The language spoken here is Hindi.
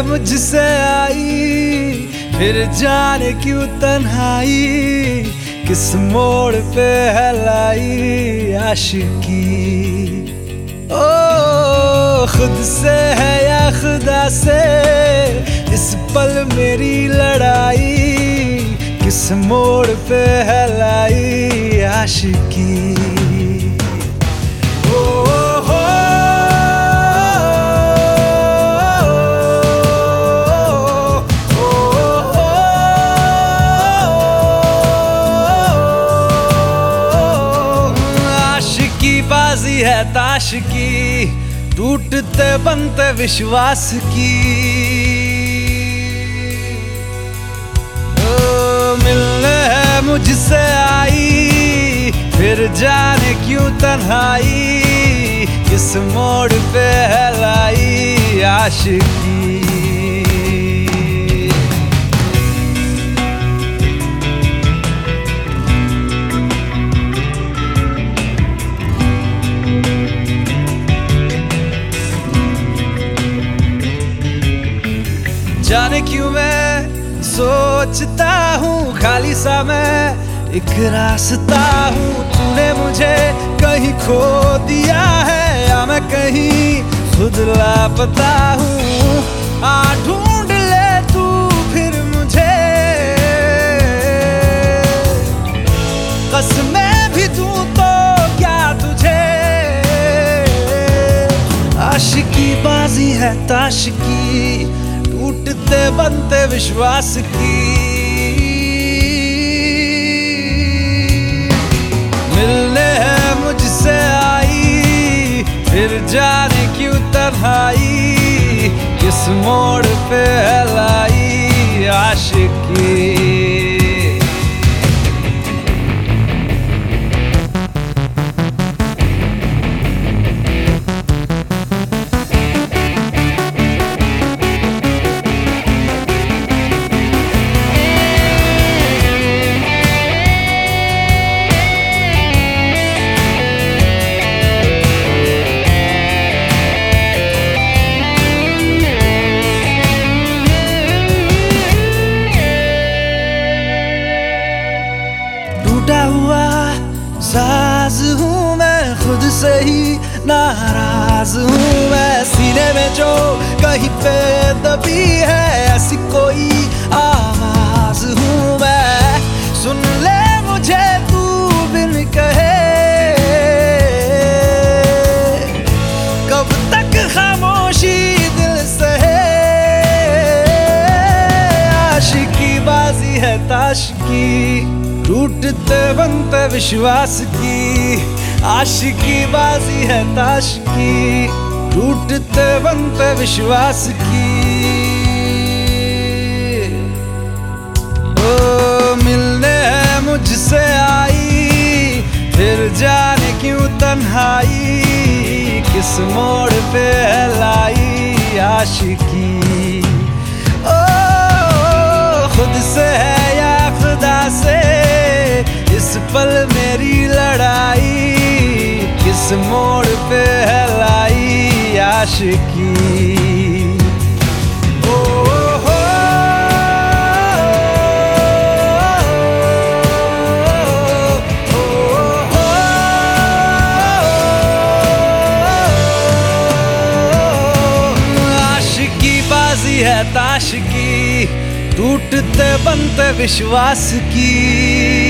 मुझसे आई, फिर जाने क्यों तन्हाई, किस मोड़ पे है लाई आशिकी। ओ खुद से है या खुदा से, इस पल मेरी लड़ाई, किस मोड़ पे है लाई आशिकी। बाजी है ताश की, टूटते बनते विश्वास की। मिलने है मुझसे आई, फिर जाने क्यों तन्हाई, किस मोड़ पे है लाई आशिकी। जाने क्यों मैं सोचता हूँ खाली सा मैं एक रास्ता हूँ, तूने मुझे कहीं खो दिया है या मैं कहीं खुद लापता हूँ। आ ढूंढ ले तू फिर मुझे, कसमें भी दूँ तो क्या तुझे। आशिकी बाजी है ताश की, टूटते बनते विश्वास की। मिलने है मुझसे आई, फिर जाने क्यों तन्हाई, किस मोड़ पे है लाई आशिकी। टूटा हुआ साज हूँ मैं, खुद से ही नाराज हूँ मैं। सीने में जो कहीं पे दबी है ऐसी कोई आवाज हूँ मैं। सुन ले मुझे तू बिन कहे, कब तक खामोशी दिल सहे। आशिकी बाजी है ताश की, टूटते बनते विश्वास की। आशिकी बाजी है ताश की, टूटते बनते विश्वास की। ओ मिलने है मुझसे आई, फिर जाने क्यों तन्हाई, किस मोड़ पे है लाई आशिकी। ओ खुद से है या खुदा से, इस पल मेरी लड़ाई, किस मोड़ पे है लाई आशिकी। आशिकी बाजी है ताश की, टूटते बनते विश्वास की।